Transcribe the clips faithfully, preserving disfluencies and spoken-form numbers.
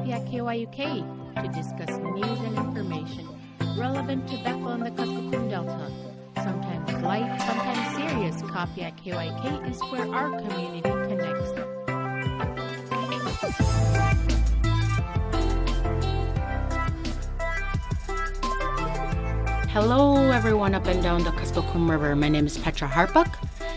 Copiah K Y U K to discuss news and information relevant to Bethel and the Kuskokwim Delta. Sometimes light, sometimes serious, Copiah K Y U K is where our community connects. Hello everyone up and down the Kuskokwim River. My name is Petra Harpuck.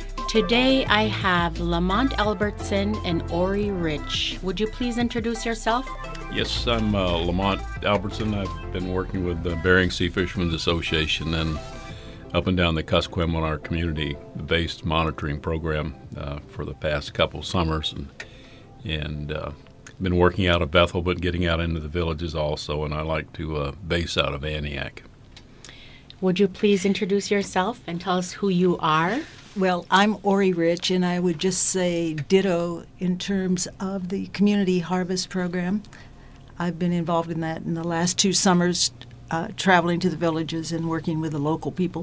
Today I have Lamont Albertson and Ori Rich. Would you please introduce yourself? Yes, I'm uh, Lamont Albertson. I've been working with the Bering Sea Fishermen's Association and up and down the Kuskokwim on our community-based monitoring program uh, for the past couple summers, and and uh, been working out of Bethel, but getting out into the villages also. And I like to uh, base out of Antioch. Would you please introduce yourself and tell us who you are? Well, I'm Ori Rich, and I would just say ditto in terms of the Community Harvest Program. I've been involved in that in the last two summers, uh, traveling to the villages and working with the local people.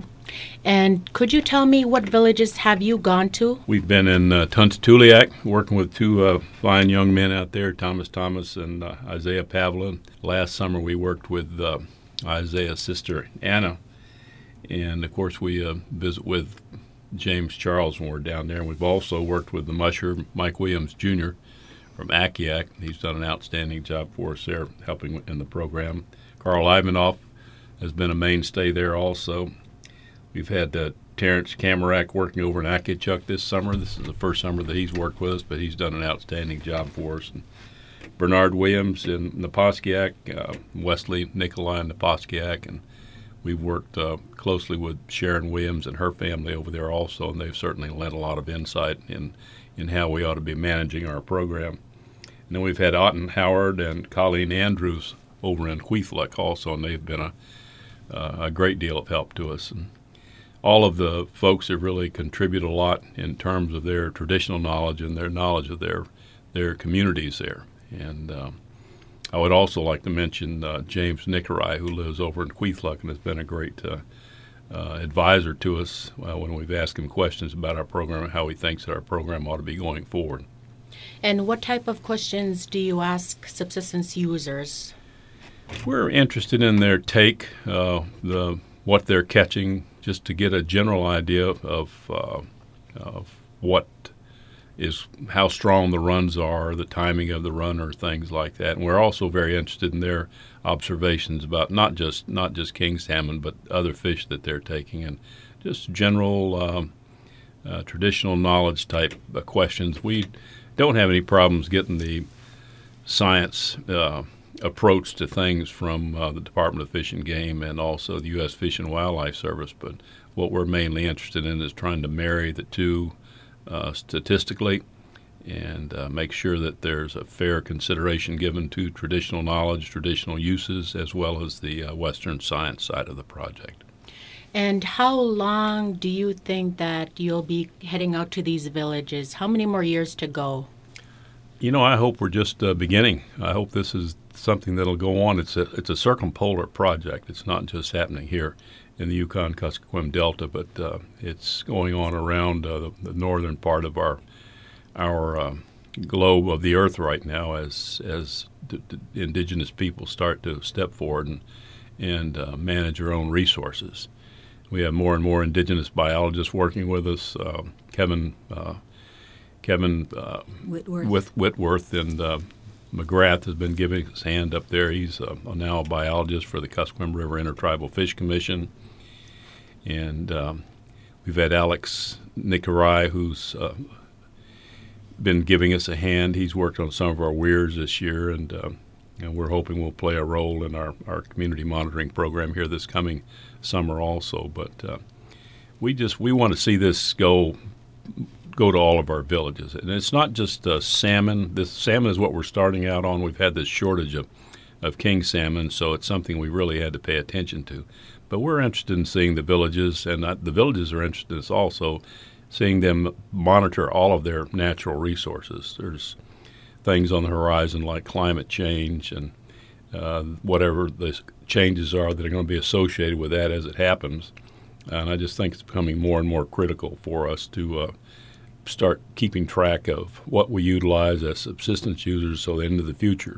And could you tell me what villages have you gone to? We've been in uh, Tuntatuliak, working with two uh, fine young men out there, Thomas Thomas and uh, Isaiah Pavlin. Last summer we worked with uh, Isaiah's sister, Anna. And, of course, we uh, visit with James Charles when we're down there. And we've also worked with the musher, Mike Williams, Junior from Akiak. He's done an outstanding job for us there, helping in the program. Carl Ivanoff has been a mainstay there also. We've had uh, Terrence Kamarak working over in Akichuk this summer. This is the first summer that he's worked with us, but he's done an outstanding job for us. And Bernard Williams in Naposkiak, uh, Wesley Nikolai in Naposkiak, and we've worked uh, closely with Sharon Williams and her family over there also, and they've certainly lent a lot of insight in, in how we ought to be managing our program. And then we've had Otten Howard and Colleen Andrews over in Queefluck also, and they've been a, uh, a great deal of help to us. And all of the folks have really contributed a lot in terms of their traditional knowledge and their knowledge of their, their communities there. And um, I would also like to mention uh, James Nicarai, who lives over in Queefluck and has been a great uh, uh, advisor to us uh, when we've asked him questions about our program and how he thinks that our program ought to be going forward. And what type of questions do you ask subsistence users? We're interested in their take, uh, the what they're catching, just to get a general idea of uh, of what is how strong the runs are, the timing of the run, or things like that. And we're also very interested in their observations about not just not just king salmon, but other fish that they're taking, and just general um, uh, traditional knowledge type uh, questions. We don't have any problems getting the science uh, approach to things from uh, the Department of Fish and Game and also the U S Fish and Wildlife Service, but what we're mainly interested in is trying to marry the two Uh, statistically, and uh, make sure that there's a fair consideration given to traditional knowledge, traditional uses, as well as the uh, Western science side of the project. And how long do you think that you'll be heading out to these villages? How many more years to go? You know, I hope we're just uh, beginning. I hope this is something that'll go on. It's a it's a circumpolar project. It's not just happening here in the Yukon-Kuskokwim Delta, but uh, it's going on around uh, the, the northern part of our our uh, globe of the Earth right now, as as d- d- indigenous people start to step forward and and uh, manage their own resources. We have more and more indigenous biologists working with us. Uh, Kevin uh, Kevin uh, Whitworth. with Whitworth and uh, McGrath has been giving his hand up there. He's uh, now a biologist for the Kuskokwim River Intertribal Fish Commission. And um, we've had Alex Nicarai, who's uh, been giving us a hand. He's worked on some of our weirs this year, and, uh, and we're hoping we'll play a role in our, our community monitoring program here this coming summer also. But uh, we just we want to see this go go to all of our villages. And it's not just uh, salmon. This salmon is what we're starting out on. We've had this shortage of, of king salmon, so it's something we really had to pay attention to. But we're interested in seeing the villages, and uh, the villages are interested in us also, seeing them monitor all of their natural resources. There's things on the horizon like climate change and uh, whatever the changes are that are going to be associated with that as it happens. And I just think it's becoming more and more critical for us to uh, start keeping track of what we utilize as subsistence users so that into the future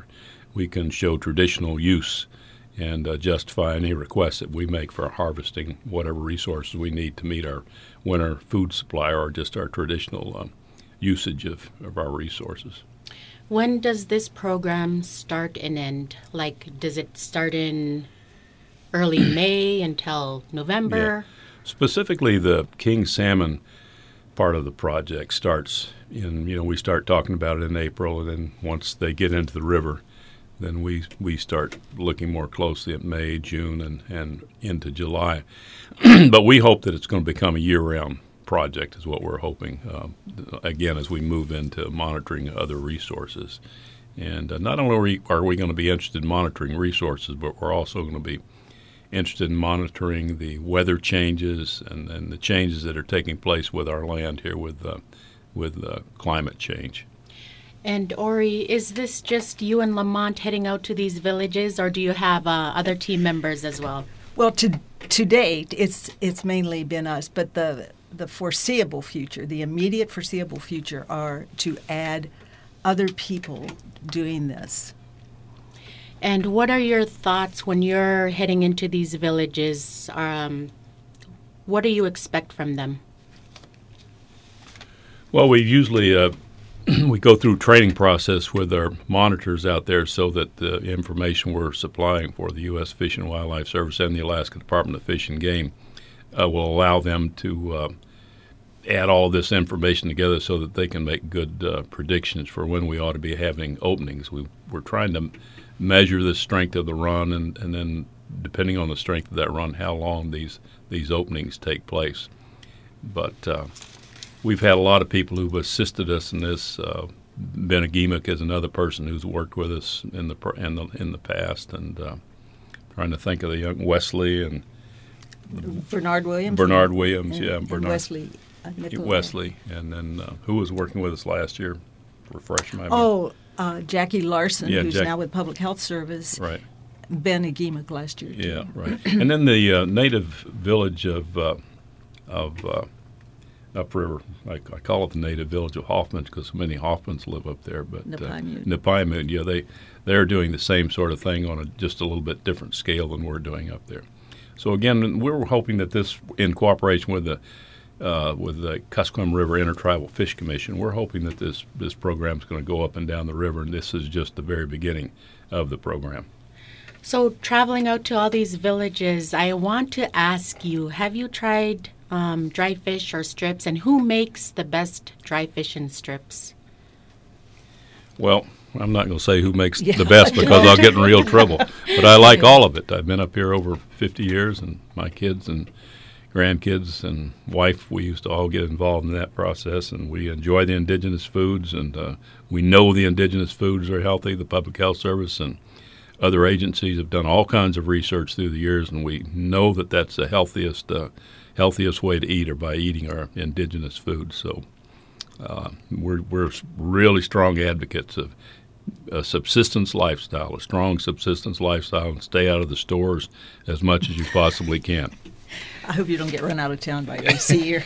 we can show traditional use and uh, justify any requests that we make for harvesting whatever resources we need to meet our winter food supply or just our traditional um, usage of, of our resources. When does this program start and end? Like, does it start in early May until November? Yeah. Specifically, the king salmon part of the project starts in, you know, we start talking about it in April, and then once they get into the river, then we we start looking more closely at May, June, and, and into July. But we hope that it's going to become a year-round project is what we're hoping, uh, again, as we move into monitoring other resources. And uh, not only are we, are we going to be interested in monitoring resources, but we're also going to be interested in monitoring the weather changes and, and the changes that are taking place with our land here with, uh, with uh, climate change. And Ori, is this just you and Lamont heading out to these villages, or do you have uh, other team members as well? Well, to to date, it's it's mainly been us, but the the foreseeable future, the immediate foreseeable future, are to add other people doing this. And what are your thoughts when you're heading into these villages? Um, what do you expect from them? Well, we usually uh, we go through a training process with our monitors out there so that the information we're supplying for the U S Fish and Wildlife Service and the Alaska Department of Fish and Game uh, will allow them to uh, add all this information together so that they can make good uh, predictions for when we ought to be having openings. We, we're trying to measure the strength of the run, and, and then depending on the strength of that run, how long these, these openings take place. But uh, we've had a lot of people who've assisted us in this. Uh, Ben Agimic is another person who's worked with us in the in the, in the past, and uh, trying to think of the young Wesley and Bernard Williams. Bernard Williams, and, yeah, and Bernard Wesley. Uh, Wesley, and then uh, who was working with us last year? Refresh my memory. Oh, uh, Jackie Larson, yeah, who's Jack- now with Public Health Service. Right. Ben Agimic last year. Yeah, right. And then the uh, native village of uh, of uh, upriver, I, I call it the native village of Hoffman because so many Hoffmans live up there. But Napaimute. Uh, Napaimute, yeah, they they're doing the same sort of thing on a just a little bit different scale than we're doing up there. So again, we're hoping that this, in cooperation with the uh, with the Kuskokwim River Intertribal Fish Commission, we're hoping that this this program is going to go up and down the river, and this is just the very beginning of the program. So traveling out to all these villages, I want to ask you, have you tried um, dry fish or strips, and who makes the best dry fish and strips? Well, I'm not going to say who makes Yeah. the best because I'll get in real trouble. But I like all of it. I've been up here over fifty years, and my kids and grandkids and wife, we used to all get involved in that process, and we enjoy the indigenous foods, and uh, we know the indigenous foods are healthy. The Public Health Service and other agencies have done all kinds of research through the years, and we know that that's the healthiest uh, healthiest way to eat, or by eating our indigenous foods. So uh, we're we're really strong advocates of a subsistence lifestyle, a strong subsistence lifestyle, and stay out of the stores as much as you possibly can. I hope you don't get run out of town by A C here.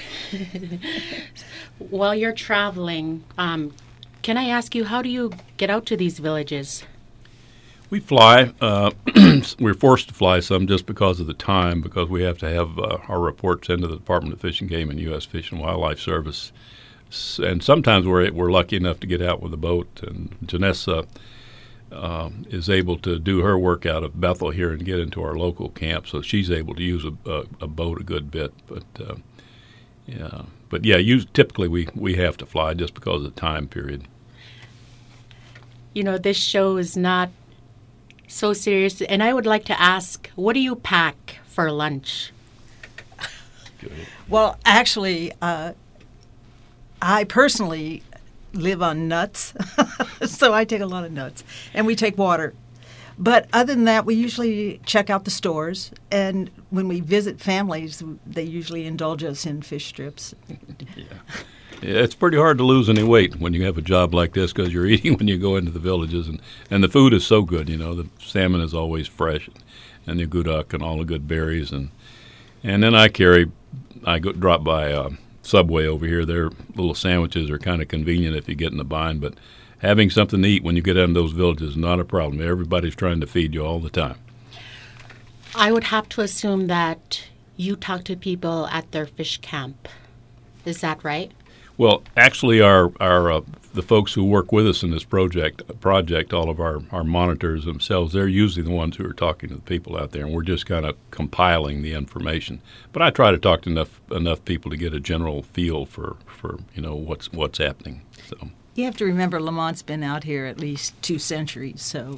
While you're traveling, um, can I ask you, how do you get out to these villages? We fly. Uh, we're forced to fly some just because of the time, because we have to have uh, our reports into the Department of Fish and Game and U S Fish and Wildlife Service. S- And sometimes we're we're lucky enough to get out with a boat. And Janessa uh, is able to do her work out of Bethel here and get into our local camp, so she's able to use a, a, a boat a good bit. But uh, yeah, but yeah, use, typically we, we have to fly just because of the time period. You know, this show is not so serious, and I would like to ask, what do you pack for lunch? Well, actually, uh, I personally live on nuts, so I take a lot of nuts, and we take water. But other than that, we usually check out the stores, and when we visit families, they usually indulge us in fish strips. Yeah. Yeah, it's pretty hard to lose any weight when you have a job like this because you're eating when you go into the villages, and, and the food is so good. You know, the salmon is always fresh, and the gudok and all the good berries, and and then I carry, I go drop by uh, Subway over here. Their little sandwiches are kind of convenient if you get in the bind, but having something to eat when you get into those villages is not a problem. Everybody's trying to feed you all the time. I would have to assume that you talk to people at their fish camp. Is that right? Well, actually, our our uh, the folks who work with us in this project, project, all of our, our monitors themselves, they're usually the ones who are talking to the people out there, and we're just kind of compiling the information. But I try to talk to enough enough people to get a general feel for, for you know what's what's happening. So you have to remember, Lamont's been out here at least two centuries, so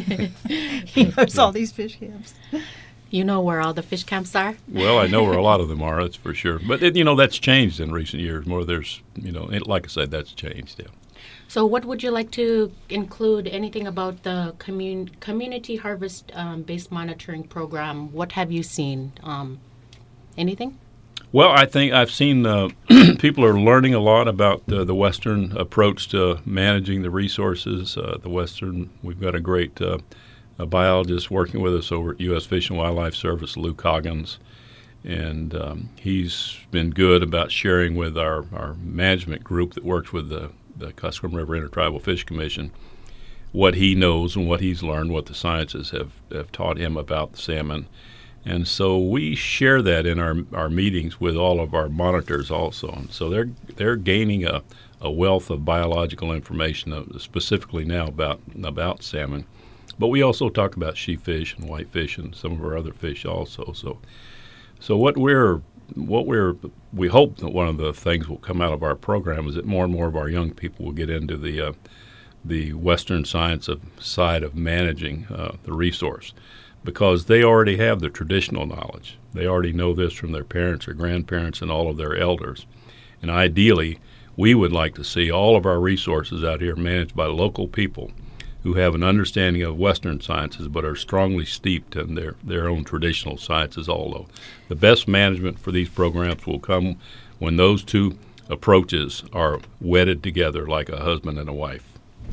he knows all these fish camps. You know where all the fish camps are? Well, I know where a lot of them are, that's for sure. But, it, you know, that's changed in recent years. More there's, you know, it, like I said, that's changed, yeah. So what would you like to include, anything about the commun- community harvest-based um, monitoring program? What have you seen? Um, anything? Well, I think I've seen uh, people are learning a lot about uh, the Western approach to managing the resources. Uh, the Western, we've got a great uh, a biologist working with us over at U S Fish and Wildlife Service, Lou Coggins, and um, he's been good about sharing with our, our management group that works with the, the Kuskokwim River Intertribal Fish Commission what he knows and what he's learned, what the sciences have, have taught him about the salmon. And so we share that in our our meetings with all of our monitors also. And so they're they're gaining a, a wealth of biological information, uh, specifically now about about salmon. But we also talk about sheepfish and whitefish and some of our other fish also. So, so what we're what we're we hope that one of the things will come out of our program is that more and more of our young people will get into the uh, the Western science of side of managing uh, the resource, because they already have the traditional knowledge. They already know this from their parents or grandparents and all of their elders. And ideally, we would like to see all of our resources out here managed by local people who have an understanding of Western sciences but are strongly steeped in their, their own traditional sciences also. The best management for these programs will come when those two approaches are wedded together like a husband and a wife.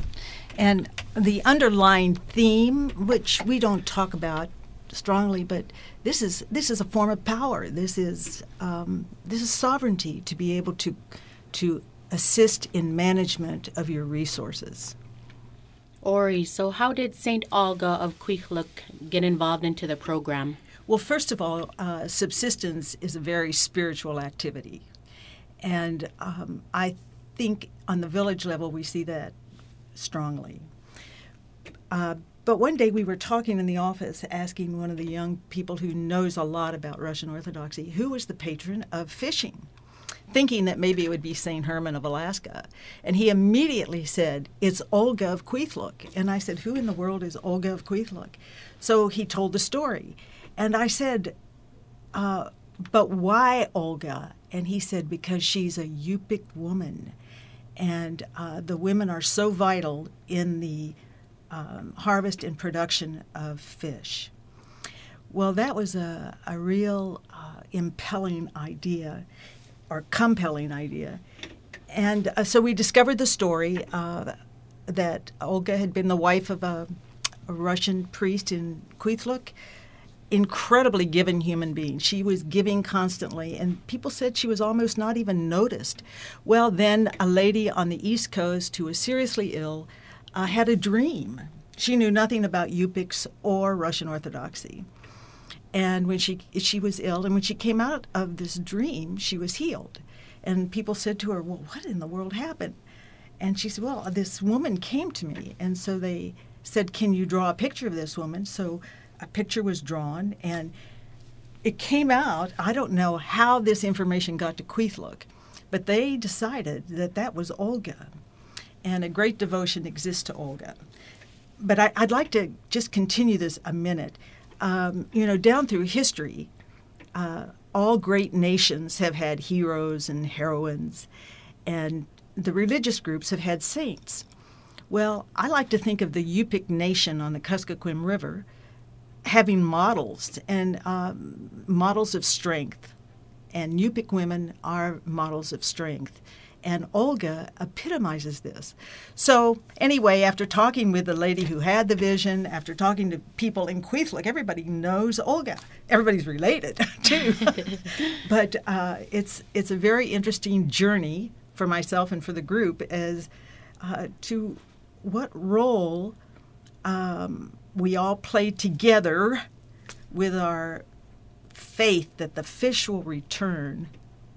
And the underlying theme, which we don't talk about strongly, but this is this is a form of power. This is um, this is sovereignty, to be able to to assist in management of your resources. Ori, so how did Saint Olga of Kwikhluk get involved into the program? Well, first of all, uh, subsistence is a very spiritual activity. And um, I think on the village level we see that strongly. Uh, but one day we were talking in the office, asking one of the young people who knows a lot about Russian Orthodoxy, who was the patron of fishing, thinking that maybe it would be Saint Herman of Alaska. And he immediately said, "It's Olga of Kwikhluk." And I said, "Who in the world is Olga of Kwikhluk?" So he told the story. And I said, uh, "But why Olga?" And he said, "Because she's a Yupik woman. And uh, the women are so vital in the um, harvest and production of fish." Well, that was a, a real uh, impelling idea, or compelling idea. And uh, so we discovered the story uh, that Olga had been the wife of a, a Russian priest in Kwikhluk, incredibly given human being. She was giving constantly, and people said she was almost not even noticed. Well, then a lady on the East Coast who was seriously ill uh, had a dream. She knew nothing about Yupiks or Russian Orthodoxy. And when she she was ill, and when she came out of this dream, she was healed. And people said to her, "Well, what in the world happened?" And she said, "Well, this woman came to me." And so they said, "Can you draw a picture of this woman?" So a picture was drawn, and it came out. I don't know how this information got to Kwikhluk, but they decided that that was Olga, and a great devotion exists to Olga. But I, I'd like to just continue this a minute. Um, you know, down through history, uh, all great nations have had heroes and heroines, and the religious groups have had saints. Well, I like to think of the Yupik nation on the Kuskokwim River having models, and um, models of strength. And Yupik women are models of strength. And Olga epitomizes this. So anyway, after talking with the lady who had the vision, after talking to people in Kwikhluk, everybody knows Olga. Everybody's related, too. But uh, it's it's a very interesting journey for myself and for the group as uh, to what role um, we all play together with our faith that the fish will return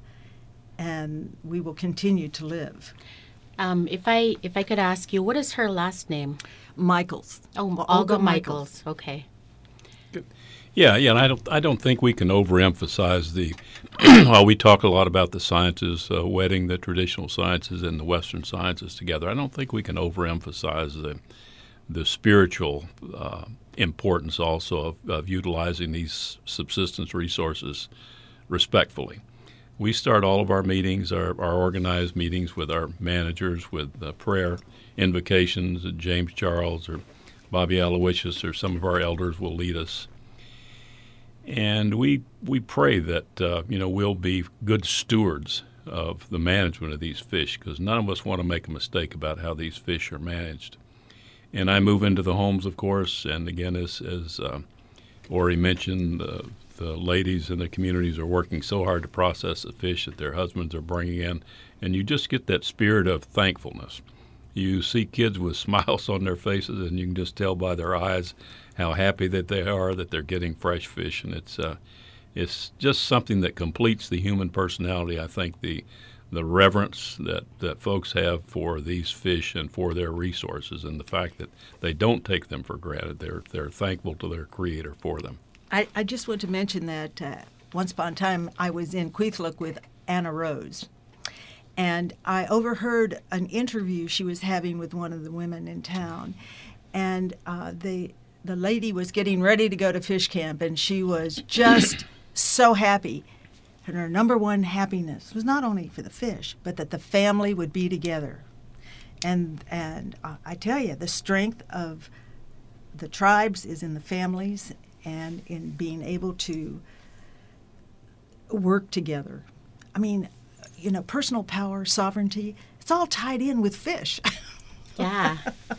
and we will continue to live. Um, if I if I could ask you, what is her last name? Michaels. Oh, Olga, Olga Michaels. Michaels. Okay. Yeah, yeah, and I don't, I don't think we can overemphasize the. While we talk a lot about the sciences, uh, wedding the traditional sciences and the Western sciences together, I don't think we can overemphasize the, the spiritual uh, importance also of, of utilizing these subsistence resources respectfully. We start all of our meetings, our, our organized meetings, with our managers with uh, prayer, invocations. James Charles or Bobby Aloysius or some of our elders will lead us. And we we pray that uh, you know we'll be good stewards of the management of these fish, because none of us want to make a mistake about how these fish are managed. And I move into the homes, of course, and again, as as uh, Ori mentioned, uh, the ladies in the communities are working so hard to process the fish that their husbands are bringing in, and you just get that spirit of thankfulness. You see kids with smiles on their faces, and you can just tell by their eyes how happy that they are that they're getting fresh fish, and it's uh, it's just something that completes the human personality. I think the the reverence that, that folks have for these fish and for their resources, and the fact that they don't take them for granted. They're they're thankful to their Creator for them. I, I just want to mention that uh, once upon a time I was in Queethluck with Anna Rose, and I overheard an interview she was having with one of the women in town, and uh, the the lady was getting ready to go to fish camp, and she was just so happy. And her number one happiness was not only for the fish, but that the family would be together. And and uh, I tell you, the strength of the tribes is in the families and in being able to work together. I mean, you know, personal power, sovereignty, it's all tied in with fish. Yeah.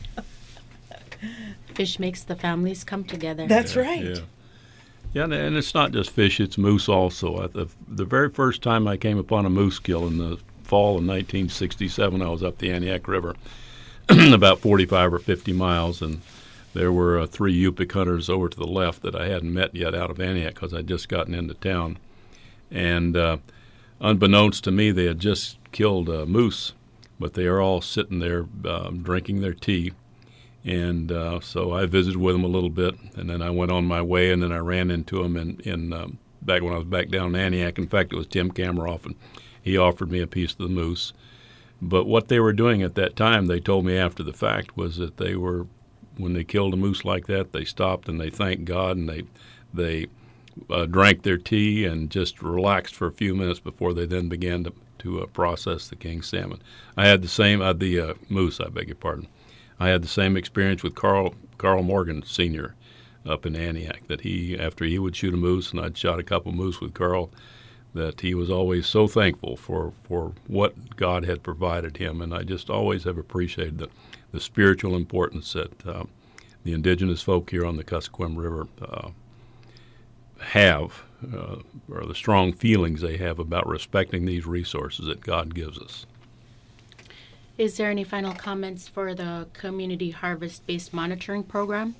Fish makes the families come together. That's Yeah, right. Yeah. Yeah, and- and it's not just fish, it's moose also. At the, the very first time I came upon a moose kill in the fall of nineteen sixty-seven, I was up the Aniak River, about forty-five or fifty miles, and there were uh, three Yupik hunters over to the left that I hadn't met yet out of Aniak because I'd just gotten into town. And uh, unbeknownst to me, they had just killed a moose, but they are all sitting there um, drinking their tea. And uh, so I visited with them a little bit, and then I went on my way, and then I ran into them in, in um, back when I was back down in Aniak. In fact, it was Tim Kameroff, and he offered me a piece of the moose. But what they were doing at that time, they told me after the fact, was that they were, when they killed a moose like that, they stopped and they thanked God, and they they uh, drank their tea and just relaxed for a few minutes before they then began to, to uh, process the king salmon. I had the same, uh, the uh, moose, I beg your pardon. I had the same experience with Carl Carl Morgan Senior up in Aniak, that he, after he would shoot a moose, and I'd shot a couple moose with Carl, that he was always so thankful for, for what God had provided him. And I just always have appreciated the, the spiritual importance that uh, the indigenous folk here on the Kuskokwim River uh, have, uh, or the strong feelings they have about respecting these resources that God gives us. Is there any final comments for the community harvest-based monitoring program?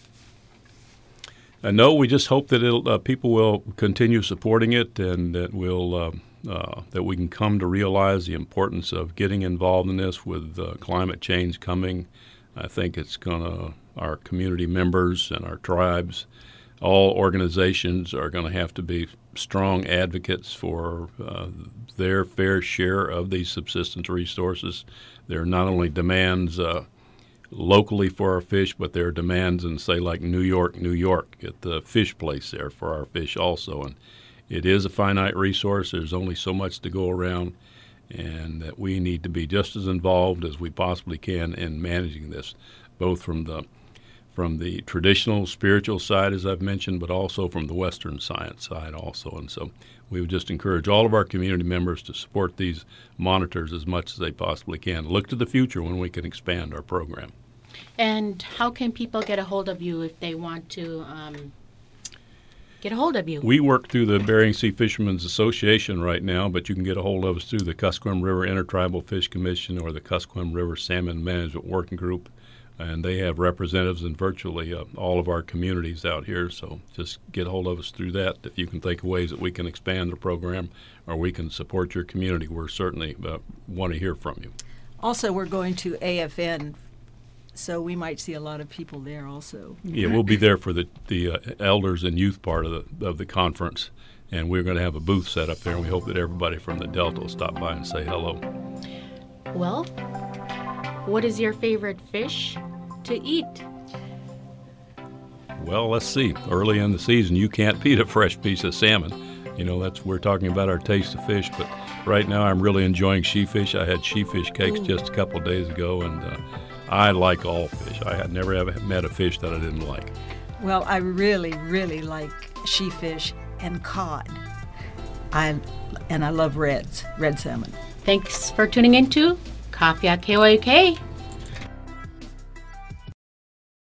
Uh, no, we just hope that it'll, uh, people will continue supporting it, and that we'll uh, uh, that we can come to realize the importance of getting involved in this. With uh, climate change coming, I think it's going to, our community members and our tribes, all organizations are going to have to be strong advocates for uh, their fair share of these subsistence resources. There are not only demands uh, locally for our fish, but there are demands in, say, like New York, New York, at the fish place there for our fish also. And it is a finite resource. There's only so much to go around, and that we need to be just as involved as we possibly can in managing this, both from the from the traditional spiritual side, as I've mentioned, but also from the Western science side also. And so we would just encourage all of our community members to support these monitors as much as they possibly can. Look to the future when we can expand our program. And how can people get a hold of you if they want to um, get a hold of you? We work through the Bering Sea Fishermen's Association right now, but you can get a hold of us through the Kuskokwim River Intertribal Fish Commission or the Kuskokwim River Salmon Management Working Group, and they have representatives in virtually uh, all of our communities out here. So just get a hold of us through that. If you can think of ways that we can expand the program or we can support your community, we're certainly uh, want to hear from you. Also, we're going to A F N, so we might see a lot of people there also. Yeah, we'll be there for the, the uh, elders and youth part of the, of the conference, and we're going to have a booth set up there, and we hope that everybody from the Delta will stop by and say hello. Well, what is your favorite fish to eat? Well, let's see. Early in the season, you can't beat a fresh piece of salmon. You know, that's we're talking about our taste of fish, but right now I'm really enjoying sheefish. I had sheefish cakes Ooh. just a couple of days ago, and uh, I like all fish. I had never ever met a fish that I didn't like. Well, I really, really like sheefish and cod. I and I love reds, red salmon. Thanks for tuning in to Coffee at K Y K.